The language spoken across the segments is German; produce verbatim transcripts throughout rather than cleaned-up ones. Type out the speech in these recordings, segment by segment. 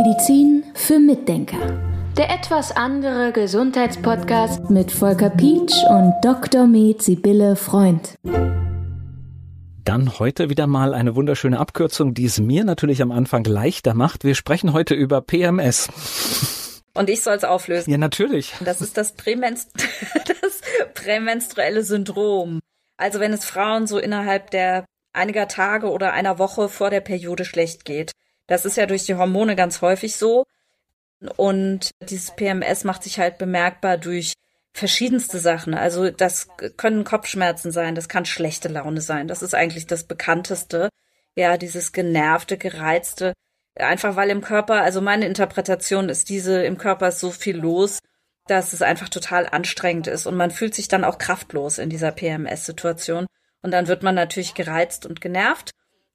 Medizin für Mitdenker. Der etwas andere Gesundheitspodcast mit Volker Pietsch und Doktor Med Sibylle Freund. Dann heute wieder mal eine wunderschöne Abkürzung, die es mir natürlich am Anfang leichter macht. Wir sprechen heute über P M S. Und ich soll es auflösen. Ja, natürlich. Das ist das, Prämenstru- das prämenstruelle Syndrom. Also wenn es Frauen so innerhalb der einiger Tage oder einer Woche vor der Periode schlecht geht. Das ist ja durch die Hormone ganz häufig so. Und dieses P M S macht sich halt bemerkbar durch verschiedenste Sachen. Also das können Kopfschmerzen sein, das kann schlechte Laune sein. Das ist eigentlich das Bekannteste. Ja, dieses genervte, gereizte. Einfach weil im Körper, also meine Interpretation ist diese, im Körper ist so viel los, dass es einfach total anstrengend ist. Und man fühlt sich dann auch kraftlos in dieser P M S-Situation. Und dann wird man natürlich gereizt und genervt.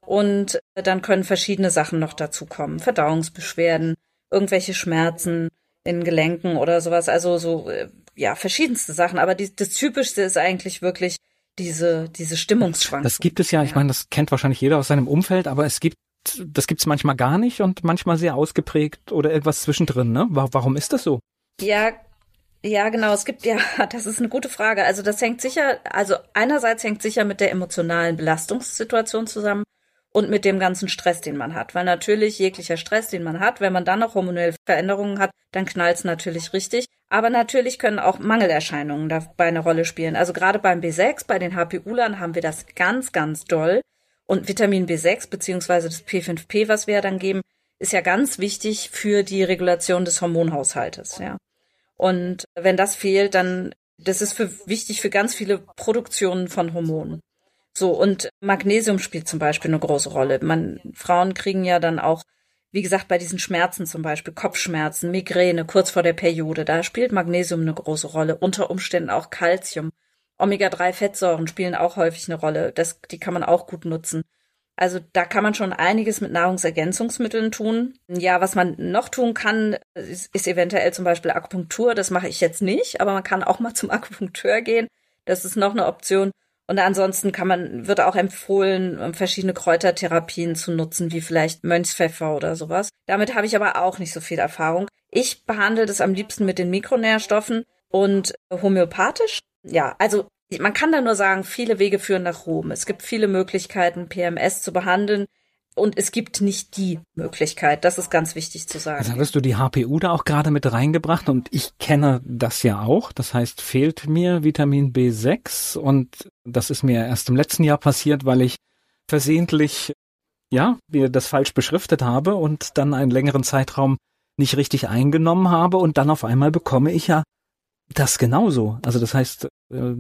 Und dann können verschiedene Sachen noch dazu kommen. Verdauungsbeschwerden, irgendwelche Schmerzen in Gelenken oder sowas. Also so, ja, verschiedenste Sachen. Aber die, das Typischste ist eigentlich wirklich diese, diese Stimmungsschwankungen. Das gibt es ja, ich meine, das kennt wahrscheinlich jeder aus seinem Umfeld, aber es gibt, das gibt es manchmal gar nicht und manchmal sehr ausgeprägt oder irgendwas zwischendrin, ne? Warum ist das so? Ja, ja, genau. Es gibt, ja, das ist eine gute Frage. Also das hängt sicher, also einerseits hängt sicher mit der emotionalen Belastungssituation zusammen. Und mit dem ganzen Stress, den man hat. Weil natürlich jeglicher Stress, den man hat, wenn man dann noch hormonelle Veränderungen hat, dann knallt es natürlich richtig. Aber natürlich können auch Mangelerscheinungen dabei eine Rolle spielen. Also gerade beim B sechs, bei den H P U-Lern haben wir das ganz, ganz doll. Und Vitamin B sechs beziehungsweise das P fünf P, was wir ja dann geben, ist ja ganz wichtig für die Regulation des Hormonhaushaltes. Ja. Und wenn das fehlt, dann, das ist für, wichtig für ganz viele Produktionen von Hormonen. So, und Magnesium spielt zum Beispiel eine große Rolle. Man, Frauen kriegen ja dann auch, wie gesagt, bei diesen Schmerzen zum Beispiel, Kopfschmerzen, Migräne, kurz vor der Periode, da spielt Magnesium eine große Rolle. Unter Umständen auch Calcium. Omega drei Fettsäuren spielen auch häufig eine Rolle. Das, die kann man auch gut nutzen. Also da kann man schon einiges mit Nahrungsergänzungsmitteln tun. Ja, was man noch tun kann, ist, ist eventuell zum Beispiel Akupunktur. Das mache ich jetzt nicht, aber man kann auch mal zum Akupunkteur gehen. Das ist noch eine Option. Und ansonsten kann man, wird auch empfohlen, verschiedene Kräutertherapien zu nutzen, wie vielleicht Mönchspfeffer oder sowas. Damit habe ich aber auch nicht so viel Erfahrung. Ich behandle das am liebsten mit den Mikronährstoffen und homöopathisch. Ja, also man kann da nur sagen, viele Wege führen nach Rom. Es gibt viele Möglichkeiten, P M S zu behandeln. Und es gibt nicht die Möglichkeit. Das ist ganz wichtig zu sagen. Also hattest du die H P U da auch gerade mit reingebracht und ich kenne das ja auch. Das heißt, fehlt mir Vitamin B sechs und das ist mir erst im letzten Jahr passiert, weil ich versehentlich, ja, mir das falsch beschriftet habe und dann einen längeren Zeitraum nicht richtig eingenommen habe und dann auf einmal bekomme ich ja das genauso. Also das heißt,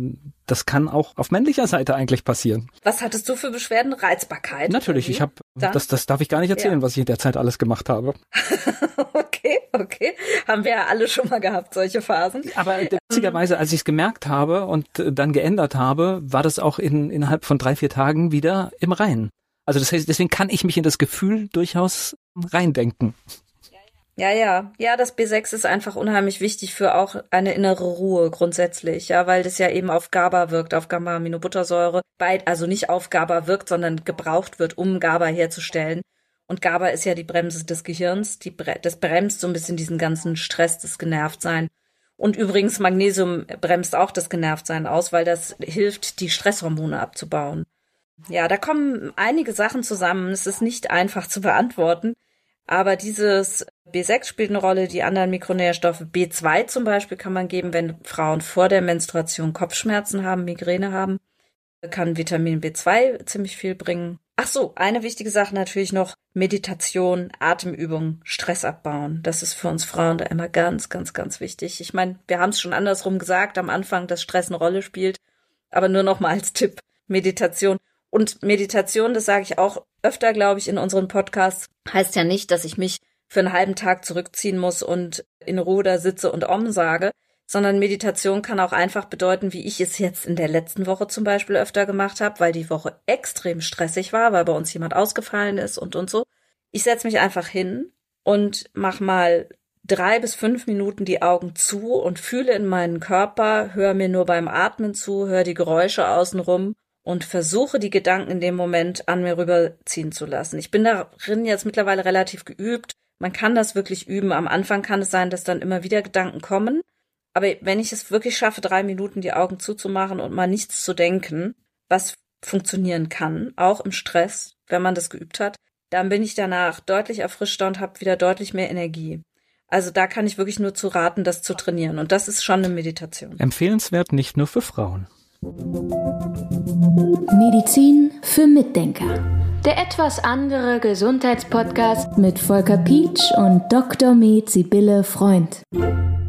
das kann auch auf männlicher Seite eigentlich passieren. Was hattest du für Beschwerden? Reizbarkeit? Natürlich, ich habe, das, das darf ich gar nicht erzählen, ja, was ich in der Zeit alles gemacht habe. Okay, okay. Haben wir ja alle schon mal gehabt, solche Phasen. Aber witzigerweise, als ich es gemerkt habe und dann geändert habe, war das auch in, innerhalb von drei, vier Tagen wieder im Reinen. Also das heißt, deswegen kann ich mich in das Gefühl durchaus reindenken. Ja, ja. Ja, das B sechs ist einfach unheimlich wichtig für auch eine innere Ruhe grundsätzlich, ja, weil das ja eben auf GABA wirkt, auf Gamma-Aminobuttersäure. Beid, also nicht auf GABA wirkt, sondern gebraucht wird, um GABA herzustellen. Und GABA ist ja die Bremse des Gehirns, die Bre- das bremst so ein bisschen diesen ganzen Stress, das Genervtsein. Und übrigens, Magnesium bremst auch das Genervtsein aus, weil das hilft, die Stresshormone abzubauen. Ja, da kommen einige Sachen zusammen. Es ist nicht einfach zu beantworten. Aber dieses B sechs spielt eine Rolle, die anderen Mikronährstoffe. B zwei zum Beispiel kann man geben, wenn Frauen vor der Menstruation Kopfschmerzen haben, Migräne haben. Kann Vitamin B zwei ziemlich viel bringen. Ach so, eine wichtige Sache natürlich noch, Meditation, Atemübung, Stress abbauen. Das ist für uns Frauen da immer ganz, ganz, ganz wichtig. Ich meine, wir haben es schon andersrum gesagt am Anfang, dass Stress eine Rolle spielt. Aber nur noch mal als Tipp, Meditation. Und Meditation, das sage ich auch öfter, glaube ich, in unseren Podcasts, heißt ja nicht, dass ich mich für einen halben Tag zurückziehen muss und in Ruhe da sitze und Om sage, sondern Meditation kann auch einfach bedeuten, wie ich es jetzt in der letzten Woche zum Beispiel öfter gemacht habe, weil die Woche extrem stressig war, weil bei uns jemand ausgefallen ist und und so. Ich setze mich einfach hin und mache mal drei bis fünf Minuten die Augen zu und fühle in meinen Körper, höre mir nur beim Atmen zu, höre die Geräusche außenrum und versuche, die Gedanken in dem Moment an mir rüberziehen zu lassen. Ich bin darin jetzt mittlerweile relativ geübt, Man kann das wirklich üben. Am Anfang kann es sein, dass dann immer wieder Gedanken kommen. Aber wenn ich es wirklich schaffe, drei Minuten die Augen zuzumachen und mal nichts zu denken, was funktionieren kann, auch im Stress, wenn man das geübt hat, dann bin ich danach deutlich erfrischter und habe wieder deutlich mehr Energie. Also da kann ich wirklich nur zu raten, das zu trainieren. Und das ist schon eine Meditation. Empfehlenswert nicht nur für Frauen. Medizin für Mitdenker. Der etwas andere Gesundheitspodcast mit Volker Pietsch und Doktor Med Sibylle Freund.